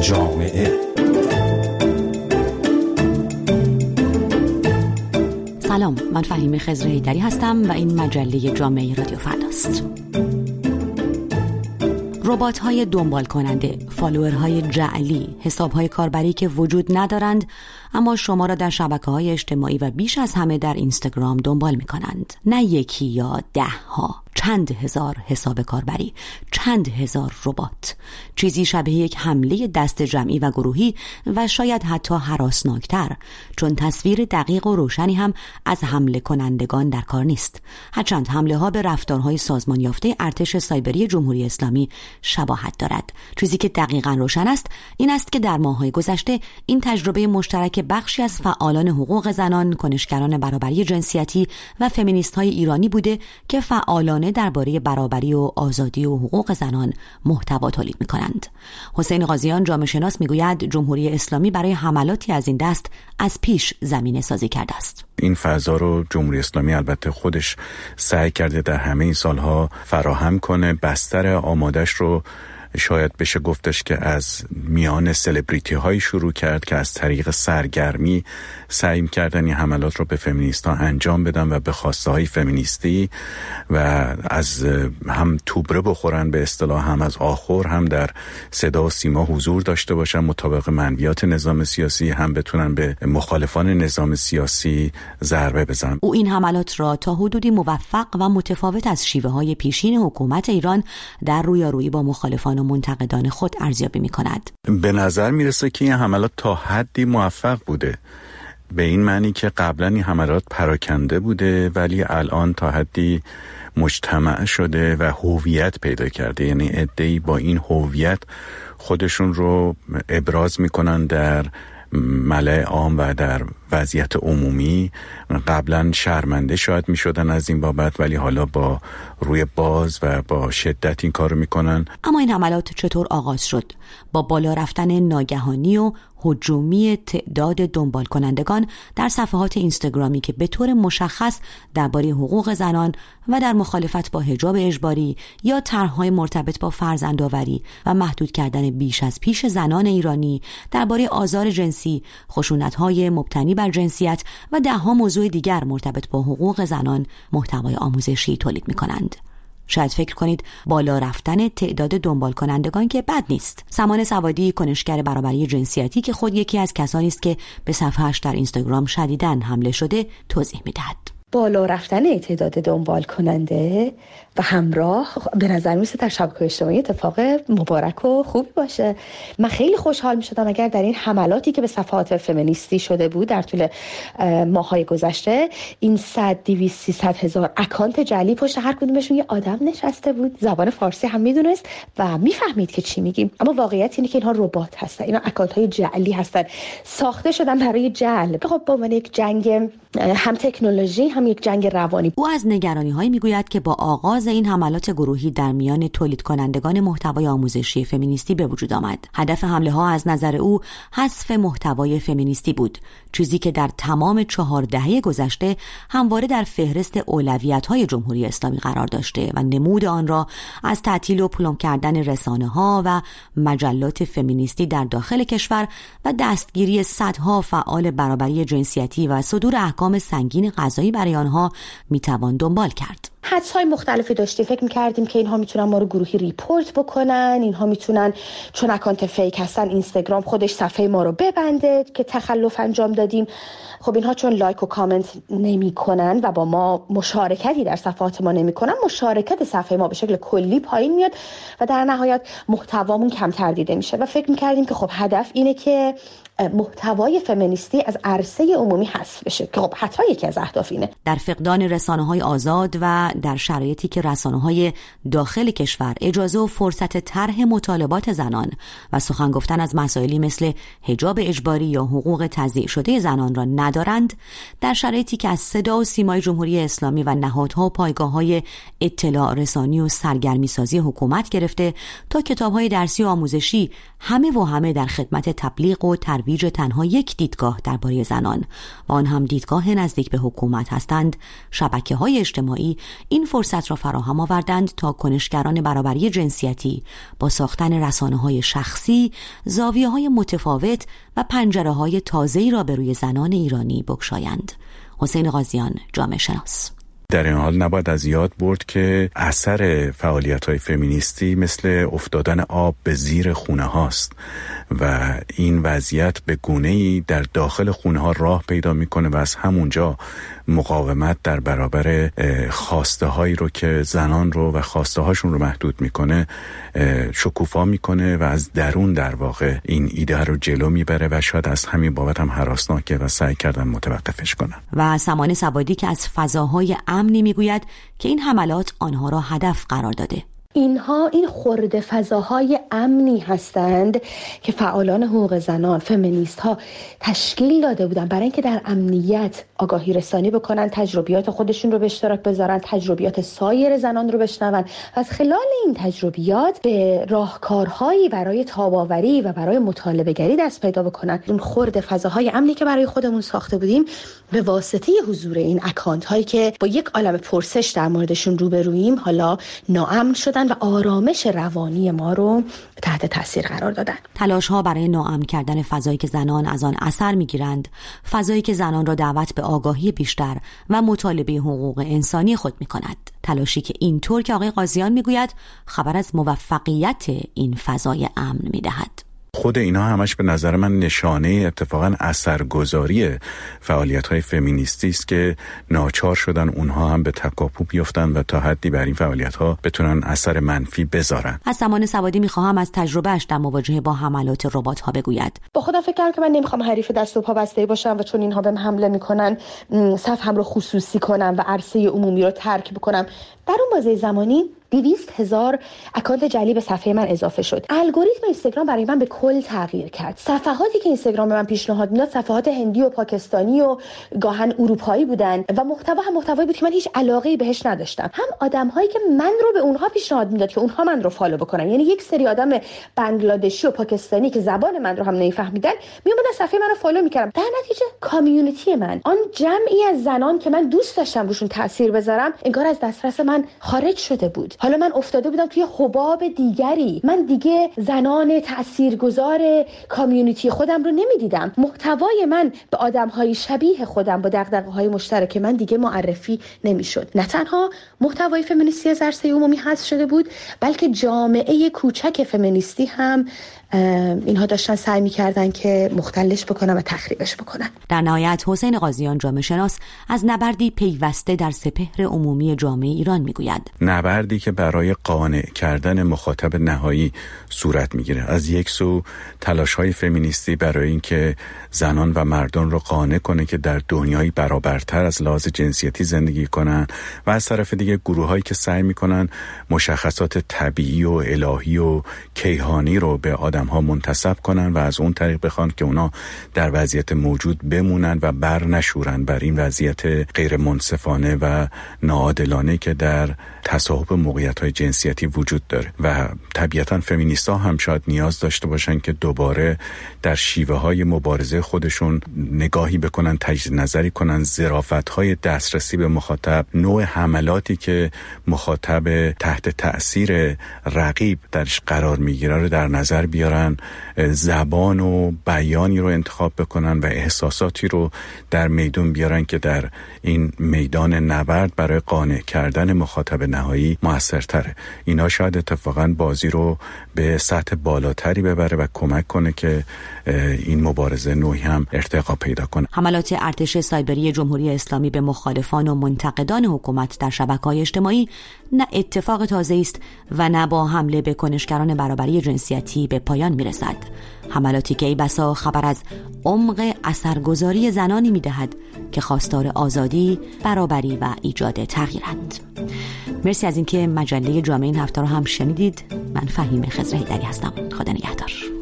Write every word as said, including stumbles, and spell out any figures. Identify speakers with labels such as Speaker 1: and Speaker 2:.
Speaker 1: جامعه.
Speaker 2: سلام، من فهیمه خضر حیدری هستم و این مجله جامعه رادیو فرداست. ربات‌های دنبال کننده، فالوورهای جعلی، حساب‌های کاربری که وجود ندارند اما شما را در شبکه‌های اجتماعی و بیش از همه در اینستاگرام دنبال می‌کنند. نه یکی یا ده ها، چند هزار حساب کاربری، چند هزار ربات. چیزی شبیه یک حمله دست جمعی و گروهی و شاید حتی هراسناکتر، چون تصویر دقیق و روشنی هم از حمله کنندگان در کار نیست. هرچند حمله ها به رفتارهای سازمان یافته ارتش سایبری جمهوری اسلامی شباهت دارد. چیزی که دقیقاً روشن است این است که در ماه‌های گذشته این تجربه مشترک بخشی از فعالان حقوق زنان، کنشگران برابری جنسیتی و فمینیست‌های ایرانی بوده که فعالانه درباره برابری و آزادی و حقوق زنان محتوا تولید می‌کنند. حسین قاضیان جامعه شناس می‌گوید جمهوری اسلامی برای حملاتی از این دست از پیش زمینه سازی کرده است.
Speaker 3: این فضا رو جمهوری اسلامی البته خودش سعی کرده در همه این سالها فراهم کنه. بستر آمادش رو شاید بشه گفتش که از میان سلبریتی های شروع کرد که از طریق سرگرمی سعی کردن این حملات رو به فمینیست ها انجام بدن و به خواسته های فمینیستی و از هم توبره بخورن به اصطلاح، هم از آخر، هم در صدا و سیما حضور داشته باشن مطابق منویات نظام سیاسی، هم بتونن به مخالفان نظام سیاسی ضربه بزنن.
Speaker 2: او این حملات را تا حدودی موفق و متفاوت از شیوه های پیشین حکومت ایران در رویارویی با مخالفان و منتقدان خود ارزیابی می کند.
Speaker 3: به نظر میرسه که این حملات تا حدی موفق بوده، به این معنی که قبلا این حملات پراکنده بوده ولی الان تا حدی مجتمع شده و هویت پیدا کرده. یعنی عده‌ای با این هویت خودشون رو ابراز میکنن در ملأ عام و در وضعیت عمومی. قبلا شرمنده شاید می شدن از این بابت ولی حالا با روی باز و با شدت این کار رو می کنن.
Speaker 2: اما این حملات چطور آغاز شد؟ با بالا رفتن ناگهانی و هجومی تعداد دنبال کنندگان در صفحات اینستاگرامی که به طور مشخص درباره حقوق زنان و در مخالفت با حجاب اجباری یا طرح‌های مرتبط با فرزندآوری و محدود کردن بیش از پیش زنان ایرانی، درباره آزار جنسی، خشونت‌های مبتنی بر جنسیت و ده‌ها موضوع دیگر مرتبط با حقوق زنان محتوای آموزشی تولید می‌کنند. شاید فکر کنید بالا رفتن تعداد دنبال کنندگان که بد نیست. سمان سوادی، کنشگر برابری جنسیتی که خود یکی از کسانی است که به صفحه‌اش در اینستاگرام شدیداً حمله شده، توضیح می‌دهد.
Speaker 4: بالا رفتن تعداد دنبال کننده و همراه به نظر میسه در شبکه اجتماعی اتفاق مبارک و خوبی باشه. من خیلی خوشحال میشدم اگر در این حملاتی که به صفحات فمینیستی شده بود در طول ماهای گذشته این صد دویست سیصد هزار اکانت جعلی پشت هر کدومشون یه آدم نشسته بود، زبان فارسی هم میدونست و میفهمید که چی میگیم. اما واقعیت اینه که اینها ربات هستن، اینا اکانت های جعلی هستن، ساخته شدن برای جلب. خب با من یک جنگ هم تکنولوژی هم یک جنگ روانی.
Speaker 2: او از نگرانی‌هایی میگوید که با آغاز این حملات گروهی در میان تولید کنندگان محتوای آموزشی فمینیستی به وجود آمد. هدف حمله ها از نظر او حذف محتوای فمینیستی بود، چیزی که در تمام چهار دهه گذشته همواره در فهرست اولویت‌های جمهوری اسلامی قرار داشته و نمود آن را از تعطیل و پلم کردن رسانه‌ها و مجلات فمینیستی در داخل کشور و دستگیری صدها فعال برابری جنسیتی و صدور احکام سنگین قضایی برای آنها میتوان دنبال کرد.
Speaker 4: حدس‌های مختلفی داشتیم، فکر می‌کردیم که اینها میتونن ما رو گروهی ریپورت بکنن، اینها میتونن چون اکانت فیک هستن اینستاگرام خودش صفحه ما رو ببنده که تخلف انجام دادیم. خب اینها چون لایک و کامنت نمی‌کنن و با ما مشارکتی در صفحات ما نمی‌کنن، مشارکت صفحه ما به شکل کلی پایین میاد و در نهایت محتوامون کمتر دیده میشه و فکر می‌کردیم که خب هدف اینه که محتوای فمینیستی از عرصه عمومی حذف بشه که خب حتما یکی از اهداف اینه.
Speaker 2: در فقدان رسانه‌های آزاد و در شرایطی که رسانه‌های داخل کشور اجازه و فرصت طرح مطالبات زنان و سخن گفتن از مسائلی مثل حجاب اجباری یا حقوق تضییع شده زنان را ندارند، در شرایطی که از صدا و سیمای جمهوری اسلامی و نهادها و پایگاه‌های اطلاع رسانی و سرگرمی سازی حکومت گرفته تا کتاب‌های درسی و آموزشی همه و همه در خدمت تبلیغ و ترویج تنها یک دیدگاه درباره زنان و آن هم دیدگاه نزدیک به حکومت هستند، شبکه‌های اجتماعی این فرصت را فراهم آوردند تا کنشگران برابری جنسیتی با ساختن رسانه‌های شخصی زاویه‌های متفاوت و پنجره‌های تازه‌ای را به روی زنان ایرانی بگشایند. حسین قاضیان، جامعه شناس.
Speaker 3: در این حال نباید از یاد برد که اثر فعالیت‌های فمینیستی مثل افتادن آب به زیر خونه هاست و این وضعیت به گونه‌ای در داخل خونه ها راه پیدا میکنه و از همونجا مقاومت در برابر خواسته هایی رو که زنان رو و خواسته هاشون رو محدود میکنه شکوفا میکنه و از درون در واقع این ایده رو جلو میبره و شاید از همین بابت هم هراسناکه و سعی کردن متوقفش کنن.
Speaker 2: و سمان سوادی که از فضاهای امنی میگوید که این حملات آنها را هدف قرار داده.
Speaker 4: اینها این خرد فضاهای امنی هستند که فعالان حقوق زنان، فمینیست ها تشکیل داده بودند برای اینکه در امنیت آگاهی رسانی بکنن، تجربیات خودشون رو به اشتراک بذارن، تجربیات سایر زنان رو بشنون و از خلال این تجربیات به راهکارهایی برای تاب‌آوری و برای مطالبه گری دست پیدا بکنن. اون خرد فضاهای امنی که برای خودمون ساخته بودیم به واسطه حضور این اکانت هایی که با یک عالم پرسش در موردشون روبروییم حالا ناامن شدن و آرامش روانی ما رو تحت تاثیر قرار دادن.
Speaker 2: تلاش ها برای ناامن کردن فضایی که زنان از آن اثر میگیرند، فضایی که زنان را دعوت به آگاهی بیشتر و مطالبه حقوق انسانی خود میکند. تلاشی که اینطور که آقای قاضیان میگوید خبر از موفقیت این فضای امن میدهد.
Speaker 3: خود اینا همش به نظر من نشانه اتفاقا اثرگذاری فعالیت‌های فمینیستی است که ناچار شدن اونها هم به تکاپو بیفتن و تا حدی بر این فعالیت‌ها بتونن اثر منفی بذارن.
Speaker 2: از سمان سوادی می‌خواهم از تجربهش در مواجهه با حملات ربات‌ها بگوید.
Speaker 4: با خودم فکر کردم که من نمی‌خوام حریف دست و پا بسته باشم و چون اینها بهم حمله می‌کنن صفحه‌ام رو خصوصی کنم و عرصه عمومی رو ترک بکنم. در اون بازه زمانی دویست هزار اکانت جعلی به صفحه من اضافه شد. الگوریتم اینستاگرام برای من به کل تغییر کرد. صفحاتی که اینستاگرام به من پیشنهاد میداد صفحات هندی و پاکستانی و گاهن اروپایی بودن و محتوا هم محتوایی بود که من هیچ علاقه‌ای بهش نداشتم. هم آدم‌هایی که من رو به اونها پیشنهاد میداد که اونها من رو فالو بکنن، یعنی یک سری آدم بنگلادشی و پاکستانی که زبان من رو هم نمی‌فهمیدن میومدن صفحه من رو فالو می‌کردن. در نتیجه کامیونیتی من، آن جمعی از زنان که من دوست داشتم روشون تاثیر بذارم، انگار از دسترس من خارج شده بود. حالا من افتاده بودم توی حباب دیگری. من دیگه زنان تاثیرگذار کامیونیتی خودم رو نمیدیدم. محتوای من به آدم‌های شبیه خودم با دغدغه‌های مشترک من دیگه معرفی نمیشد. نه تنها محتوای فمینیستی از عرصه عمومی حذف شده بود، بلکه جامعه کوچک فمینیستی هم اینها داشتن سعی می‌کردن که مختلش بکنن و تخریبش بکنن.
Speaker 2: در نهایت حسین قاضیان، جامعه شناس، از نبردی پیوسته در سپهر عمومی جامعه ایران میگوید.
Speaker 3: نبردی که برای قانع کردن مخاطب نهایی صورت میگیره. از یک سو تلاش‌های فمینیستی برای اینکه زنان و مردان رو قانع کنه که در دنیایی برابرتر از لحاظ جنسیتی زندگی کنن و از طرف دیگه گروهایی که سعی میکنن مشخصات طبیعی و الهی و کیهانی رو به آدم‌ها منتسب کنن و از اون طریق بخوان که اونا در وضعیت موجود بمونن و بر نشورن بر این وضعیت غیر منصفانه و ناعادلانه که در تصاحب موقعیت‌های جنسیتی وجود داره. و طبیعتاً فمینیست‌ها هم شاید نیاز داشته باشن که دوباره در شیوه‌های مبارزه خودشون نگاهی بکنن، تجدید نظری کنن، ظرافت‌های دسترسی به مخاطب، نوع حملاتی که مخاطب تحت تأثیر رقیب درش قرار میگیره رو در نظر بیارن، زبان و بیانی رو انتخاب بکنن و احساساتی رو در میدون بیارن که در این میدان نبرد برای قانع کردن مخاطب نهایی موثرتره. اینا شاید اتفاقاً بازی رو به سطح بالاتری ببره و کمک کنه که این مبارزه نوعی هم ارتقا پیدا کنه.
Speaker 2: حملات ارتش سایبری جمهوری اسلامی به مخالفان و منتقدان حکومت در شبکه‌های اجتماعی نه اتفاق تازه‌ای است و نه با حمله به کنشگران برابری جنسیتی به پایان میرسد. حملاتی که ای بسا خبر از عمق اثرگذاری زنانی میدهد که خواستار آزادی، برابری و ایجاد تغییرند. مرسی از اینکه مجله جامعه این هفته رو هم شنیدید. من فهیم خضر هیدری هستم. خدا نگهدار.